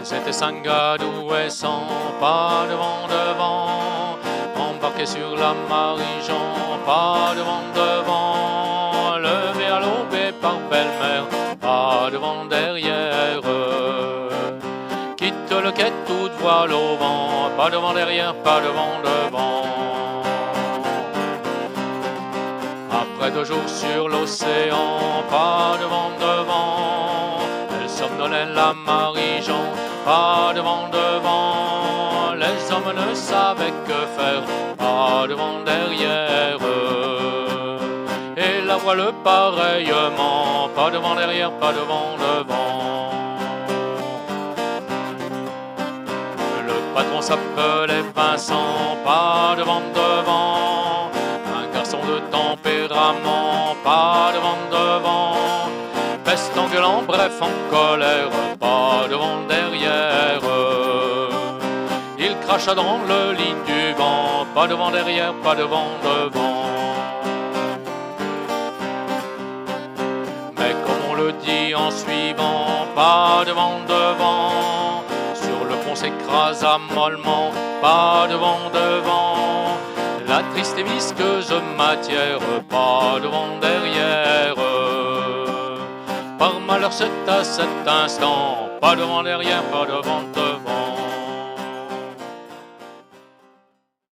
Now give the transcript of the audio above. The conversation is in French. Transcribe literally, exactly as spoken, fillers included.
C'était cinq gars d'Ouessant, pas de vent devant, embarqué sur la Marie-Jean, pas de vent devant, levé à l'aube et par belle-mère, pas de vent derrière. Quitte le quai toute voile au vent, pas de vent derrière, pas de vent devant. Après deux jours sur l'océan, pas de vent devant, elle somnolait la Marie-Jean, pas de vent devant, les hommes ne savaient que faire, pas de vent derrière. Et la voile pareillement, pas de vent derrière, pas de vent devant. Le patron s'appelait Vincent, pas de vent devant, un garçon de tempérament, pas de vent devant, peste en gueulant, bref en colère, pas de vent derrière. Il cracha dans le lit du vent, pas de vent derrière, pas de vent devant. Mais comme on le dit en suivant, pas de vent devant, sur le pont s'écrasa mollement, pas de vent devant, la triste et visqueuse matière, pas de vent derrière. Par malheur c'est à cet instant, pas de vent derrière, pas de vent devant.